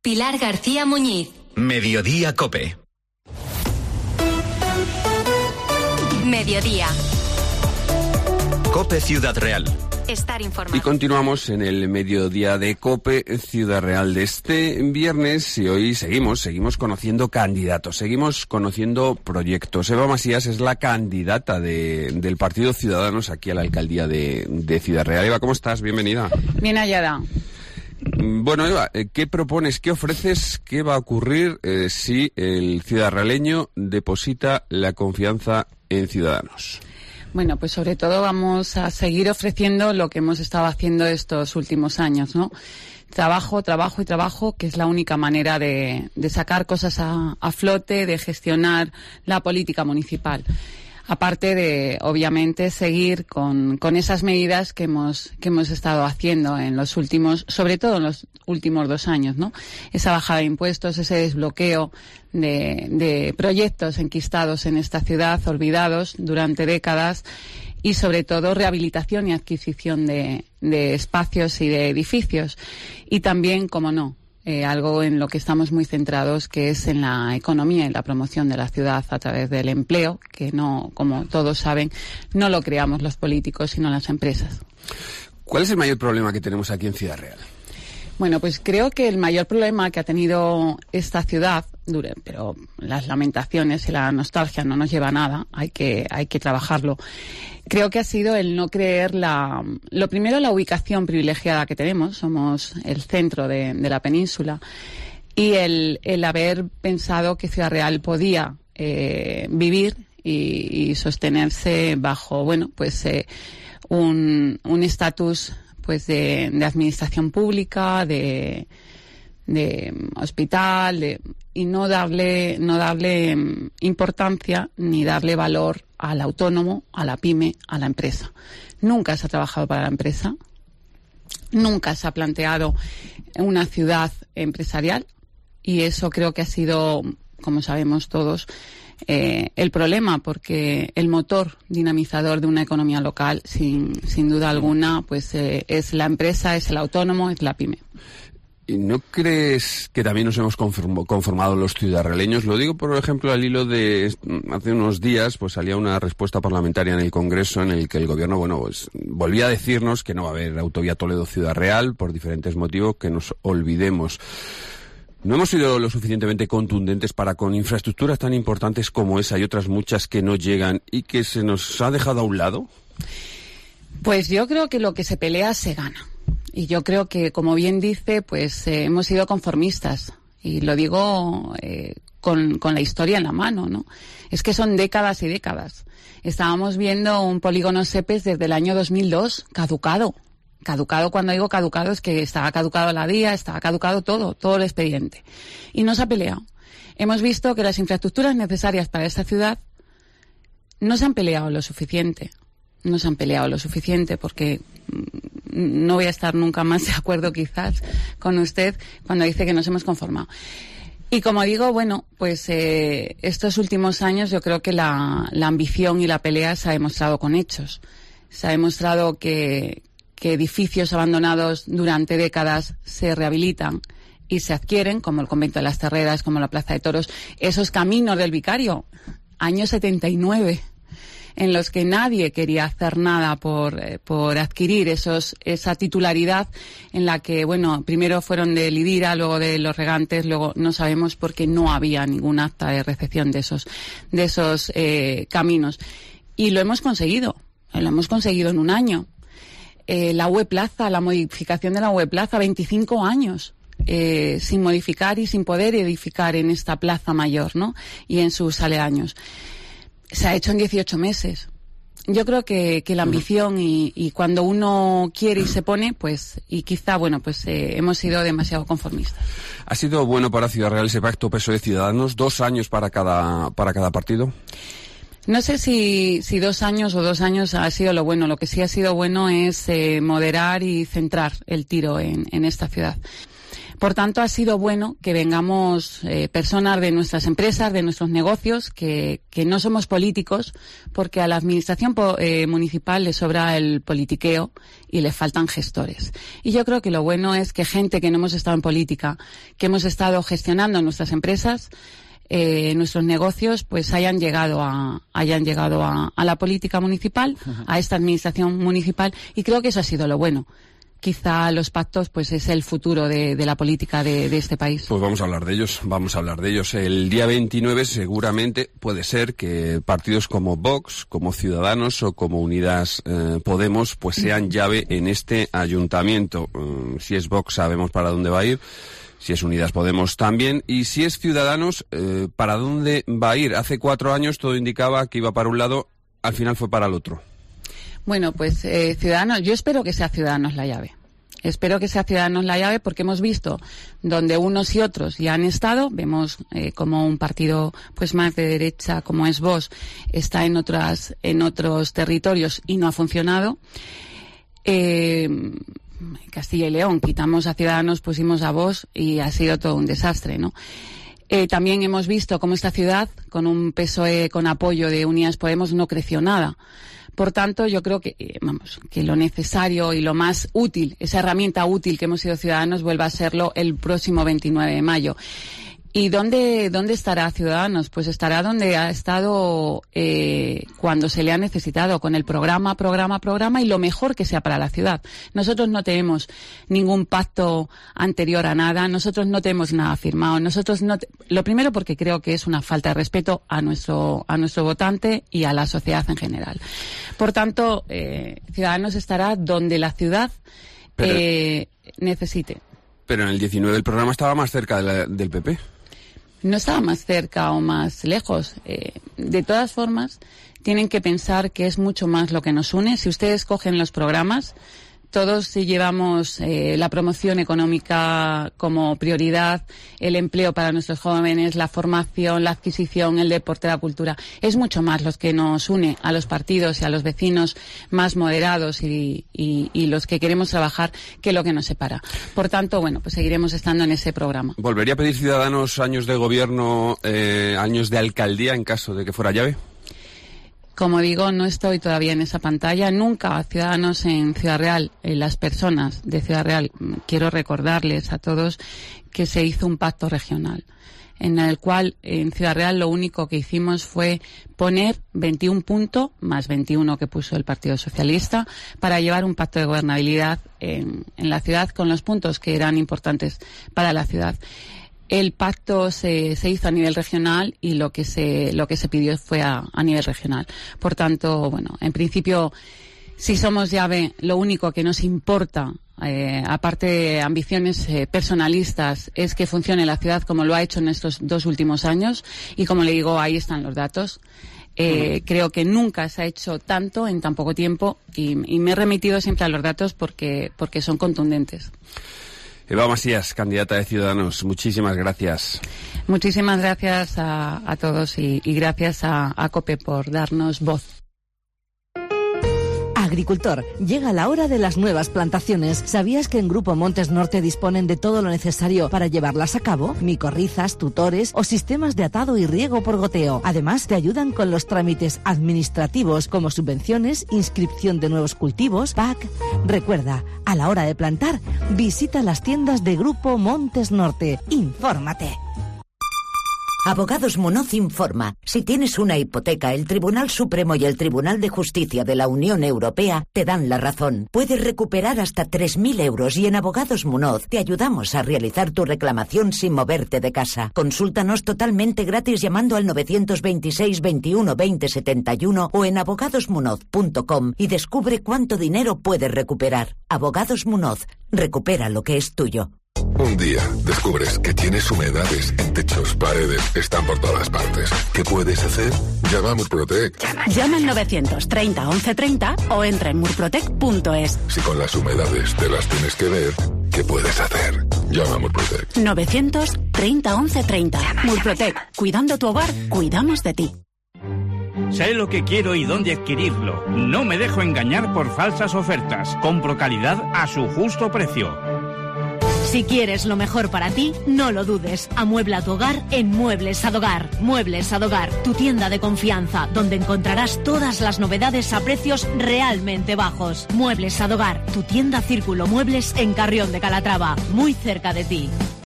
Pilar García Muñiz. Mediodía COPE. Mediodía. COPE Ciudad Real. Estar informado. Y continuamos en el mediodía de COPE Ciudad Real de este viernes, y hoy seguimos conociendo candidatos, seguimos conociendo proyectos. Eva Masías es la candidata del Partido Ciudadanos aquí a la alcaldía de Ciudad Real. Eva, ¿cómo estás? Bienvenida. Bien hallada. Bueno, Eva, ¿qué propones, qué ofreces, qué va a ocurrir si el ciudadraleño deposita la confianza en Ciudadanos? Bueno, pues sobre todo vamos a seguir ofreciendo lo que hemos estado haciendo estos últimos años, ¿no? Trabajo y trabajo, que es la única manera de sacar cosas a flote, de gestionar la política municipal. Aparte de, obviamente, seguir con esas medidas que hemos estado haciendo en los últimos, sobre todo en los últimos 2 años, ¿no? Esa bajada de impuestos, ese desbloqueo de proyectos enquistados en esta ciudad, olvidados durante décadas, y sobre todo rehabilitación y adquisición de espacios y de edificios. Y también, como no, algo en lo que estamos muy centrados, que es en la economía y la promoción de la ciudad a través del empleo, que no, como todos saben, no lo creamos los políticos, sino las empresas. ¿Cuál es el mayor problema que tenemos aquí en Ciudad Real? Bueno, pues creo que el mayor problema que ha tenido esta ciudad, pero las lamentaciones y la nostalgia no nos lleva a nada, hay que trabajarlo. Creo que ha sido el no creer lo primero, la ubicación privilegiada que tenemos, somos el centro de la península, y el haber pensado que Ciudad Real podía vivir y sostenerse bajo, bueno, pues un estatus pues de administración pública, de hospital, y no darle importancia ni darle valor al autónomo, a la pyme, a la empresa. Nunca se ha trabajado para la empresa, nunca se ha planteado una ciudad empresarial, y eso creo que ha sido, como sabemos todos, el problema, porque el motor dinamizador de una economía local, sin duda alguna, pues es la empresa, es el autónomo, es la pyme. ¿Y no crees que también nos hemos conformado los ciudadraleños? Lo digo, por ejemplo, al hilo de hace unos días, pues salía una respuesta parlamentaria en el Congreso en el que el Gobierno, bueno, pues volvía a decirnos que no va a haber autovía Toledo-Ciudad Real por diferentes motivos, que nos olvidemos. ¿No hemos sido lo suficientemente contundentes para, con infraestructuras tan importantes como esa y otras muchas que no llegan y que se nos ha dejado a un lado? Pues yo creo que lo que se pelea se gana. Y yo creo que, como bien dice, pues hemos sido conformistas. Y lo digo con la historia en la mano, ¿no? Es que son décadas y décadas. Estábamos viendo un polígono SEPES desde el año 2002, caducado. Caducado, cuando digo caducado, es que estaba caducado la DIA, estaba caducado todo el expediente. Y no se ha peleado. Hemos visto que las infraestructuras necesarias para esta ciudad no se han peleado lo suficiente. No se han peleado lo suficiente, porque no voy a estar nunca más de acuerdo quizás con usted cuando dice que nos hemos conformado. Y como digo, bueno, pues estos últimos años yo creo que la ambición y la pelea se ha demostrado con hechos. Se ha demostrado que edificios abandonados durante décadas se rehabilitan y se adquieren, como el Convento de las Terreras, como la Plaza de Toros, esos caminos del Vicario, año 79, en los que nadie quería hacer nada por adquirir esa titularidad, en la que, bueno, primero fueron de Lidira, luego de los Regantes, luego no sabemos por qué no había ningún acta de recepción de esos caminos. Y lo hemos conseguido en un año. La UE Plaza, la modificación de la UE Plaza, 25 años. Sin modificar y sin poder edificar en esta plaza mayor, ¿no? Y en sus aledaños. Se ha hecho en 18 meses. Yo creo que la ambición y cuando uno quiere y se pone, pues, y quizá, bueno, pues hemos sido demasiado conformistas. ¿Ha sido bueno para Ciudad Real ese pacto PSOE Ciudadanos? 2 años para cada partido. No sé si 2 años o 2 años ha sido lo bueno. Lo que sí ha sido bueno es moderar y centrar el tiro en esta ciudad. Por tanto, ha sido bueno que vengamos personas de nuestras empresas, de nuestros negocios, que no somos políticos, porque a la administración municipal le sobra el politiqueo y le faltan gestores. Y yo creo que lo bueno es que gente que no hemos estado en política, que hemos estado gestionando nuestras empresas, nuestros negocios, pues hayan llegado a la política municipal, a esta administración municipal, y creo que eso ha sido lo bueno. Quizá los pactos pues es el futuro de la política de este país. Pues vamos a hablar de ellos. El día 29 seguramente puede ser que partidos como Vox, como Ciudadanos o como Unidas Podemos pues sean llave en este ayuntamiento. Si es Vox sabemos para dónde va a ir, si es Unidas Podemos también, y si es Ciudadanos, ¿para dónde va a ir? Hace 4 años todo indicaba que iba para un lado, al final fue para el otro. Bueno, pues Ciudadanos, yo espero que sea Ciudadanos la llave. Espero que sea Ciudadanos la llave porque hemos visto donde unos y otros ya han estado. Vemos como un partido pues más de derecha como es Vox está en otros territorios y no ha funcionado. Castilla y León, quitamos a Ciudadanos, pusimos a Vox y ha sido todo un desastre, ¿no? También hemos visto cómo esta ciudad, con un PSOE con apoyo de Unidas Podemos, no creció nada. Por tanto, yo creo que lo necesario y lo más útil, esa herramienta útil que hemos sido Ciudadanos, vuelva a serlo el próximo 29 de mayo. ¿Y dónde estará Ciudadanos? Pues estará donde ha estado cuando se le ha necesitado, con el programa y lo mejor que sea para la ciudad. Nosotros no tenemos ningún pacto anterior a nada, nosotros no tenemos nada firmado, lo primero porque creo que es una falta de respeto a nuestro votante y a la sociedad en general. Por tanto, Ciudadanos estará donde la ciudad necesite. Pero en el 19 el programa estaba más cerca del PP. No estaba más cerca o más lejos. De todas formas, tienen que pensar que es mucho más lo que nos une. Si ustedes cogen los programas, todos llevamos la promoción económica como prioridad, el empleo para nuestros jóvenes, la formación, la adquisición, el deporte, la cultura. Es mucho más lo que nos une a los partidos y a los vecinos más moderados y los que queremos trabajar que lo que nos separa. Por tanto, bueno, pues seguiremos estando en ese programa. ¿Volvería a pedir Ciudadanos años de gobierno, años de alcaldía en caso de que fuera llave? Como digo, no estoy todavía en esa pantalla. Nunca Ciudadanos en Ciudad Real, las personas de Ciudad Real, quiero recordarles a todos que se hizo un pacto regional, en el cual en Ciudad Real lo único que hicimos fue poner 21 puntos, más 21 que puso el Partido Socialista, para llevar un pacto de gobernabilidad en la ciudad con los puntos que eran importantes para la ciudad. El pacto se hizo a nivel regional y lo que se pidió fue a nivel regional. Por tanto, bueno, en principio, si somos llave, lo único que nos importa, aparte de ambiciones personalistas, es que funcione la ciudad como lo ha hecho en estos 2 últimos años. Y como le digo, ahí están los datos. Creo que nunca se ha hecho tanto en tan poco tiempo y me he remitido siempre a los datos porque son contundentes. Eva Masías, candidata de Ciudadanos, muchísimas gracias. Muchísimas gracias a todos y gracias a COPE por darnos voz. Agricultor, llega la hora de las nuevas plantaciones. ¿Sabías que en Grupo Montes Norte disponen de todo lo necesario para llevarlas a cabo? Micorrizas, tutores o sistemas de atado y riego por goteo. Además, te ayudan con los trámites administrativos como subvenciones, inscripción de nuevos cultivos, PAC. Recuerda, a la hora de plantar, visita las tiendas de Grupo Montes Norte. Infórmate. Abogados Munoz informa. Si tienes una hipoteca, el Tribunal Supremo y el Tribunal de Justicia de la Unión Europea te dan la razón. Puedes recuperar hasta 3.000 euros y en Abogados Munoz te ayudamos a realizar tu reclamación sin moverte de casa. Consúltanos totalmente gratis llamando al 926 21 20 71 o en abogadosmunoz.com y descubre cuánto dinero puedes recuperar. Abogados Munoz. Recupera lo que es tuyo. Un día descubres que tienes humedades en techos, paredes, están por todas partes. ¿Qué puedes hacer? Llama a Murprotec. Llama al 930 1130 o entra en murprotec.es. Si con las humedades te las tienes que ver, ¿qué puedes hacer? Llama a Murprotec. 930 1130. Murprotec. Cuidando tu hogar, cuidamos de ti. Sé lo que quiero y dónde adquirirlo. No me dejo engañar por falsas ofertas. Compro calidad a su justo precio. Si quieres lo mejor para ti, no lo dudes. Amuebla tu hogar en Muebles Adogar. Muebles Adogar, tu tienda de confianza, donde encontrarás todas las novedades a precios realmente bajos. Muebles Adogar, tu tienda Círculo Muebles en Carrión de Calatrava, muy cerca de ti.